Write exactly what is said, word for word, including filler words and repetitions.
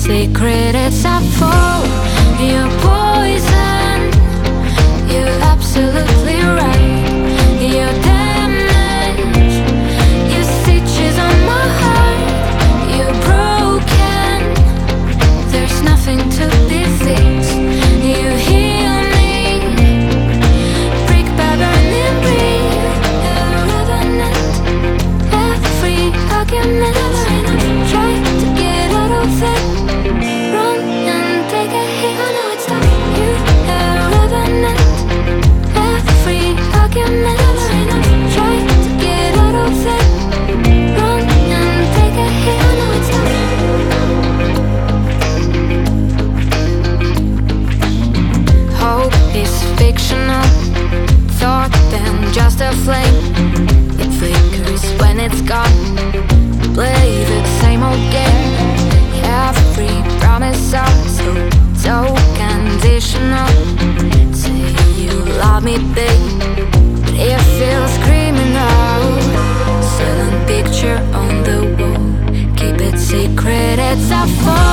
secret, it's a foe. You're poison, you're absolutely right. You're damaged, your stitches on my heart. You're broken, there's nothing to be fixed. You heal me, brick by burning brick. A revenant, every argument. Try to get out of it, run and take a hit. I know it's tough. You a revenant, every argument. Try to get out of it, run and take a hit. I know it's tough. Hope is fictional, thought then just a flame. It flickers when it's gone. Play the same old game. Every promise sounds so, so conditional. Say you love me, babe, but it feels criminal. Silent picture on the wall, keep it secret, it's a fall.